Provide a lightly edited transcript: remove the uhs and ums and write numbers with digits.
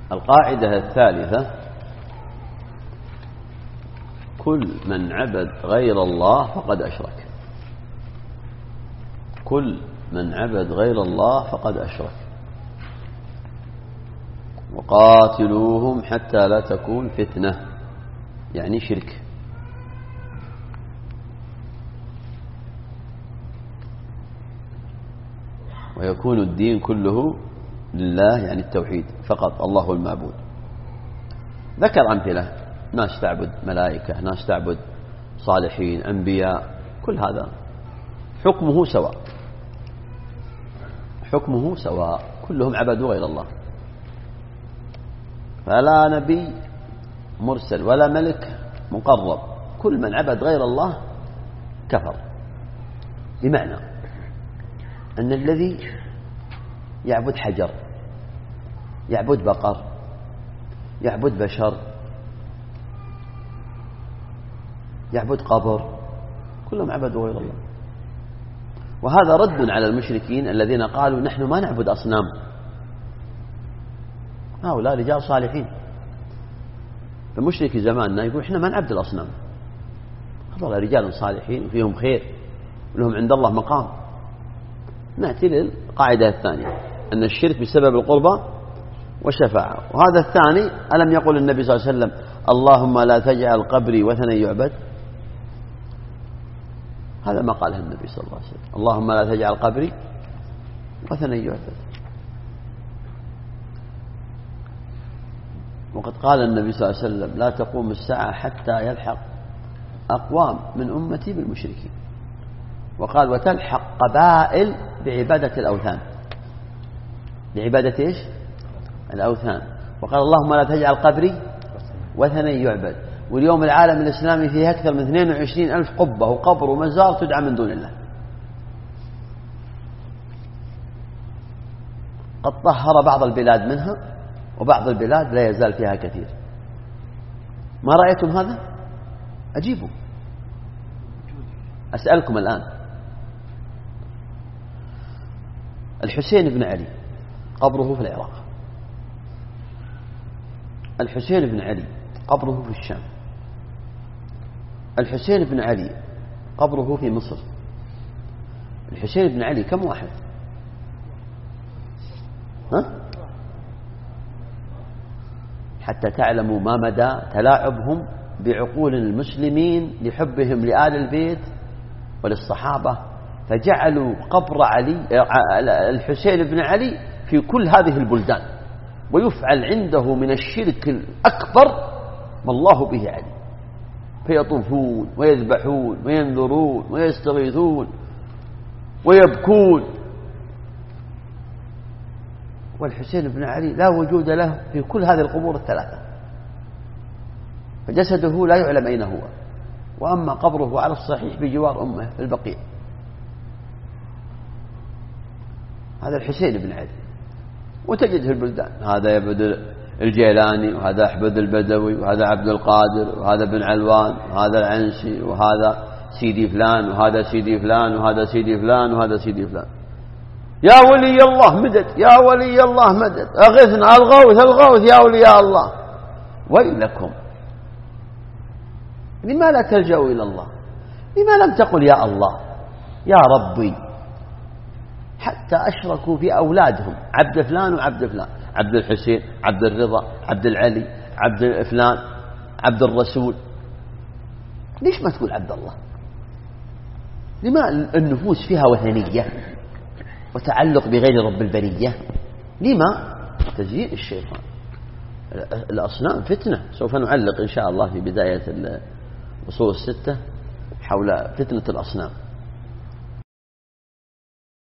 القاعدة الثالثة: كل من عبد غير الله فقد أشرك. كل من عبد غير الله فقد أشرك. وقاتلوهم حتى لا تكون فتنة، يعني شرك. ويكون الدين كله لله، يعني التوحيد فقط، الله المعبود. ذكر أمثلة: ناس تعبد ملائكة، ناس تعبد صالحين، أنبياء، كل هذا حكمه سواء، حكمه سواء، كلهم عبدوا غير الله. فلا نبي مرسل ولا ملك مقرب، كل من عبد غير الله كفر. بمعنى أن الذي يعبد حجر، يعبد بقر، يعبد بشر، يعبد قبر، كلهم عبدوا غير الله. وهذا رد على المشركين الذين قالوا: نحن ما نعبد أصنام. هؤلاء رجال صالحين. فمشرك زماننا يقول: إحنا ما نعبد الأصنام، هؤلاء رجال صالحين وفيهم خير ولهم عند الله مقام. نأتي للقاعدة الثانية: أن الشرك بسبب القربة والشفاعة. وهذا الثاني: ألم يقول النبي صلى الله عليه وسلم: اللهم لا تجعل قبري وثنا يعبد؟ هذا ما قاله النبي صلى الله عليه وسلم: اللهم لا تجعل قبري وثنا يعبد. وقد قال النبي صلى الله عليه وسلم: لا تقوم الساعة حتى يلحق أقوام من أمتي بالمشركين. وقال: وتلحق قبائل بعبادة الأوثان. بعبادة إيش؟ الأوثان. وقال: اللهم لا تجعل قبري وثنا يعبد. واليوم العالم الإسلامي فيه أكثر من 22,000 قبة وقبر ومزار تدعى من دون الله. قد طهر بعض البلاد منها، وبعض البلاد لا يزال فيها كثير. ما رأيتم هذا؟ أجيبوا. أسألكم الآن: الحسين بن علي قبره في العراق، الحسين بن علي قبره في الشام، الحسين بن علي قبره في مصر. الحسين بن علي كم واحد؟ حتى تعلموا ما مدى تلاعبهم بعقول المسلمين لحبهم لآل البيت وللصحابة، فجعلوا قبر الحسين بن علي في كل هذه البلدان، ويفعل عنده من الشرك الأكبر ما الله به عليم، فيطوفون ويذبحون وينذرون ويستغيثون ويبكون. والحسين بن علي لا وجود له في كل هذه القبور الثلاثة، فجسده لا يعلم أين هو. وأما قبره على الصحيح بجوار أمه في البقيع. هذا الحسين بن علي. وتجد في البلدان هذا يعبد الجيلاني، وهذا أحمد البدوي، وهذا عبد القادر، وهذا بن علوان، وهذا العنسي، وهذا سيدي فلان، وهذا سيدي فلان، وهذا سيدي فلان، وهذا سيدي فلان. يا ولي الله مدد، يا ولي الله مدد، أغثنا، الغوث الغوث يا ولي الله. ويلكم، لما لا تلجأوا إلى الله؟ لما لم تقل يا الله يا ربي؟ حتى أشركوا في أولادهم، عبد فلان وعبد فلان، عبد الحسين، عبد الرضا، عبد العلي، عبد فلان، عبد الرسول. ليش ما تقول عبد الله؟ لما النفوس فيها وثنية وتعلق بغير رب البرية؟ لما؟ تزيين الشيطان. الأصنام فتنة. سوف نعلق إن شاء الله في بداية الأصول الستة حول فتنة الأصنام.